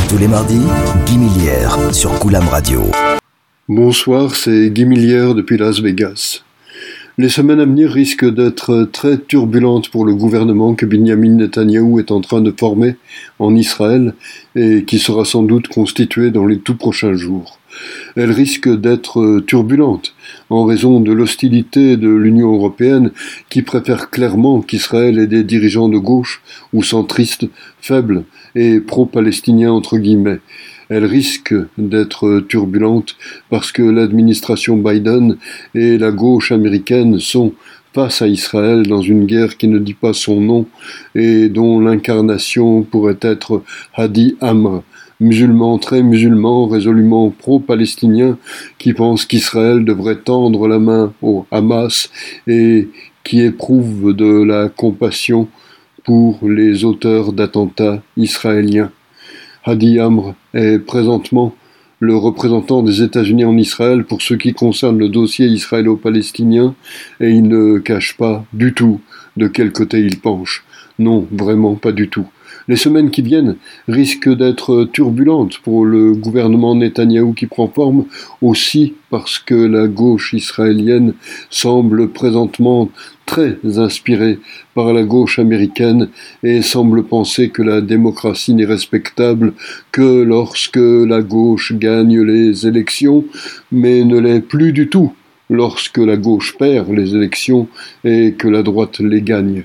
Tous les mardis, Guy Millière sur Coulam Radio. Bonsoir, c'est Guy Millière depuis Las Vegas. Les semaines à venir risquent d'être très turbulentes pour le gouvernement que Binyamin Netanyahou est en train de former en Israël et qui sera sans doute constitué dans les tout prochains jours. Elles risquent d'être turbulentes en raison de l'hostilité de l'Union européenne qui préfère clairement qu'Israël ait des dirigeants de gauche ou centristes faibles et pro-palestiniens entre guillemets. Elle risque d'être turbulente parce que l'administration Biden et la gauche américaine sont face à Israël dans une guerre qui ne dit pas son nom et dont l'incarnation pourrait être Hadi Amr, musulman, très musulman, résolument pro-palestinien, qui pense qu'Israël devrait tendre la main au Hamas et qui éprouve de la compassion pour les auteurs d'attentats israéliens. Hadi Amr est présentement le représentant des États-Unis en Israël pour ce qui concerne le dossier israélo-palestinien et il ne cache pas du tout de quel côté il penche. Non, vraiment pas du tout. Les semaines qui viennent risquent d'être turbulentes pour le gouvernement Netanyahou qui prend forme, aussi parce que la gauche israélienne semble présentement très inspirée par la gauche américaine et semble penser que la démocratie n'est respectable que lorsque la gauche gagne les élections, mais ne l'est plus du tout lorsque la gauche perd les élections et que la droite les gagne.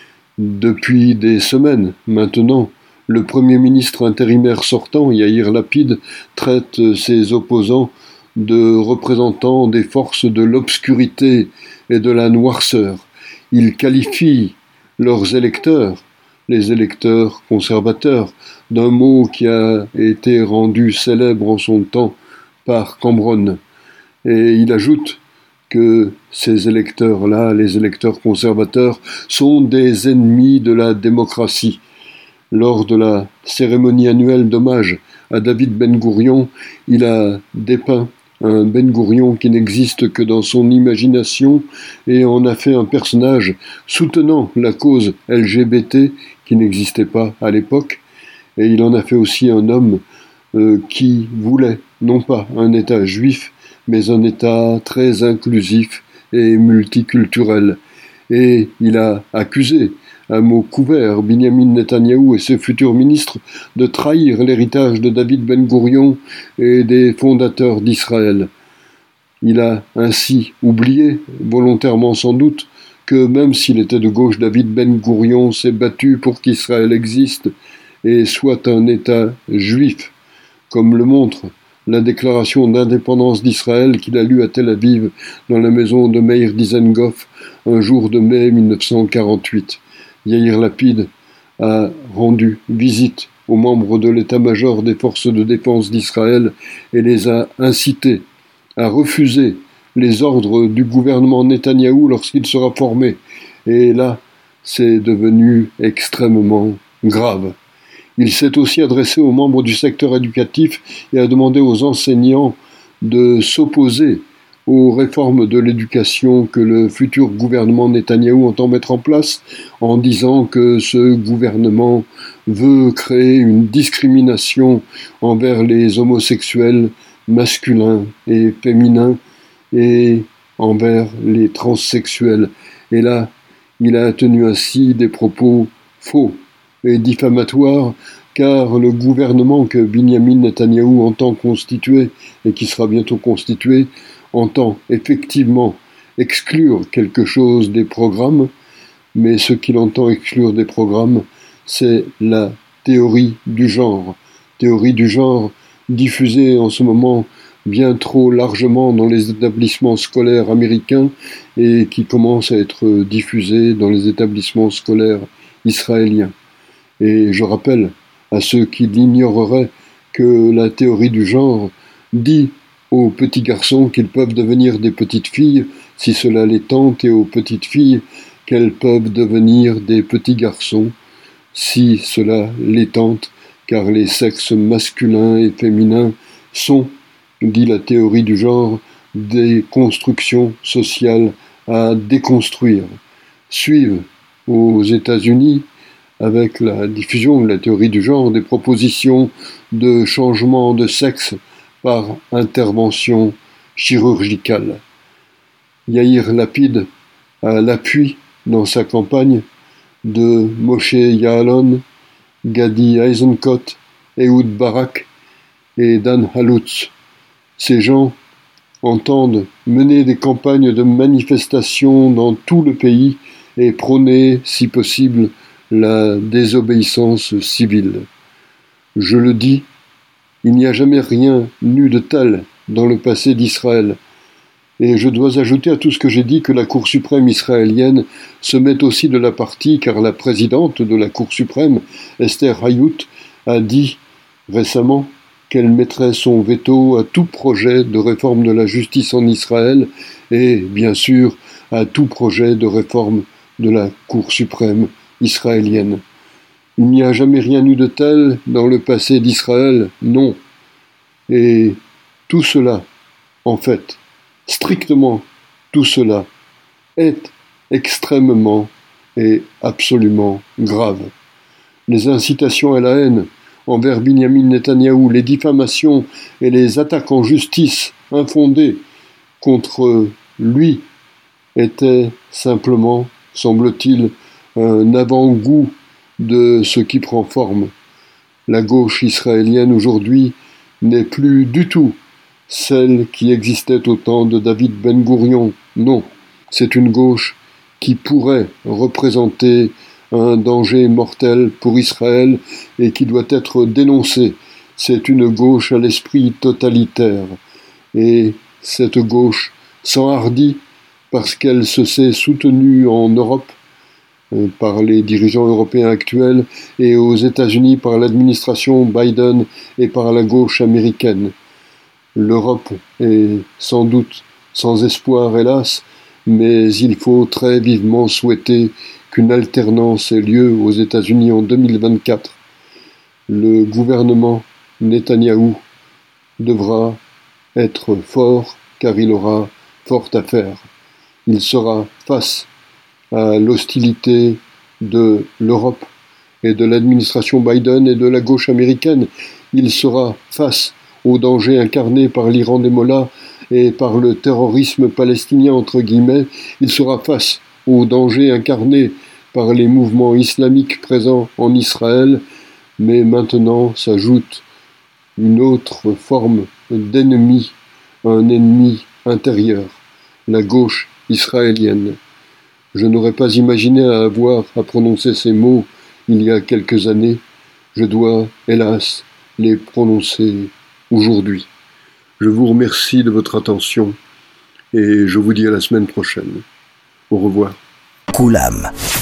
Depuis des semaines maintenant, le Premier ministre intérimaire sortant, Yair Lapid, traite ses opposants de représentants des forces de l'obscurité et de la noirceur. Il qualifie leurs électeurs, les électeurs conservateurs, d'un mot qui a été rendu célèbre en son temps par Cambronne. Et il ajoute que ces électeurs-là, les électeurs conservateurs, sont des ennemis de la démocratie. Lors de la cérémonie annuelle d'hommage à David Ben Gourion, il a dépeint un Ben Gourion qui n'existe que dans son imagination et en a fait un personnage soutenant la cause LGBT qui n'existait pas à l'époque. Et il en a fait aussi un homme qui voulait non pas un État juif, mais un État très inclusif et multiculturel. Et il a accusé, à mot couvert, Binyamin Netanyahou et ses futurs ministres de trahir l'héritage de David Ben Gourion et des fondateurs d'Israël. Il a ainsi oublié, volontairement sans doute, que même s'il était de gauche, David Ben Gourion s'est battu pour qu'Israël existe et soit un État juif, comme le montre la déclaration d'indépendance d'Israël qu'il a lue à Tel Aviv dans la maison de Meir Dizengoff un jour de mai 1948. Yair Lapid a rendu visite aux membres de l'état-major des forces de défense d'Israël et les a incités à refuser les ordres du gouvernement Netanyahou lorsqu'il sera formé. Et là, c'est devenu extrêmement grave. Il s'est aussi adressé aux membres du secteur éducatif et a demandé aux enseignants de s'opposer aux réformes de l'éducation que le futur gouvernement Netanyahou entend mettre en place, en disant que ce gouvernement veut créer une discrimination envers les homosexuels masculins et féminins et envers les transsexuels. Et là, il a tenu ainsi des propos faux et diffamatoire, car le gouvernement que Binyamin Netanyahou entend constituer, et qui sera bientôt constitué, entend effectivement exclure quelque chose des programmes, mais ce qu'il entend exclure des programmes, c'est la théorie du genre diffusée en ce moment bien trop largement dans les établissements scolaires américains et qui commence à être diffusée dans les établissements scolaires israéliens. Et je rappelle à ceux qui l'ignoreraient que la théorie du genre dit aux petits garçons qu'ils peuvent devenir des petites filles si cela les tente et aux petites filles qu'elles peuvent devenir des petits garçons si cela les tente, car les sexes masculins et féminins sont, dit la théorie du genre, des constructions sociales à déconstruire. Suivent aux États-Unis avec la diffusion de la théorie du genre, des propositions de changement de sexe par intervention chirurgicale. Yair Lapid a l'appui dans sa campagne de Moshe Ya'alon, Gadi Eisenkot, Ehud Barak et Dan Halutz. Ces gens entendent mener des campagnes de manifestation dans tout le pays et prôner, si possible, la désobéissance civile. Je le dis, il n'y a jamais rien eu de tel dans le passé d'Israël. Et je dois ajouter à tout ce que j'ai dit que la Cour suprême israélienne se met aussi de la partie, car la présidente de la Cour suprême, Esther Hayut, a dit récemment qu'elle mettrait son veto à tout projet de réforme de la justice en Israël et, bien sûr, à tout projet de réforme de la Cour suprême israélienne. Il n'y a jamais rien eu de tel dans le passé d'Israël, non. Et tout cela, en fait, strictement tout cela, est extrêmement et absolument grave. Les incitations à la haine envers Binyamin Netanyahou, les diffamations et les attaques en justice infondées contre lui étaient simplement, semble-t-il, un avant-goût de ce qui prend forme. La gauche israélienne aujourd'hui n'est plus du tout celle qui existait au temps de David Ben-Gourion. Non, c'est une gauche qui pourrait représenter un danger mortel pour Israël et qui doit être dénoncée. C'est une gauche à l'esprit totalitaire. Et cette gauche s'enhardit parce qu'elle se sait soutenue en Europe par les dirigeants européens actuels et aux États-Unis par l'administration Biden et par la gauche américaine. L'Europe est sans doute sans espoir, hélas, mais il faut très vivement souhaiter qu'une alternance ait lieu aux États-Unis en 2024. Le gouvernement Netanyahou devra être fort, car il aura fort à faire. Il sera face à l'hostilité de l'Europe et de l'administration Biden et de la gauche américaine. Il sera face au danger incarné par l'Iran des Mollahs et par le terrorisme palestinien entre guillemets. Il sera face au danger incarné par les mouvements islamiques présents en Israël, mais maintenant s'ajoute une autre forme d'ennemi, un ennemi intérieur, la gauche israélienne. Je n'aurais pas imaginé avoir à prononcer ces mots il y a quelques années. Je dois, hélas, les prononcer aujourd'hui. Je vous remercie de votre attention et je vous dis à la semaine prochaine. Au revoir. Koulam.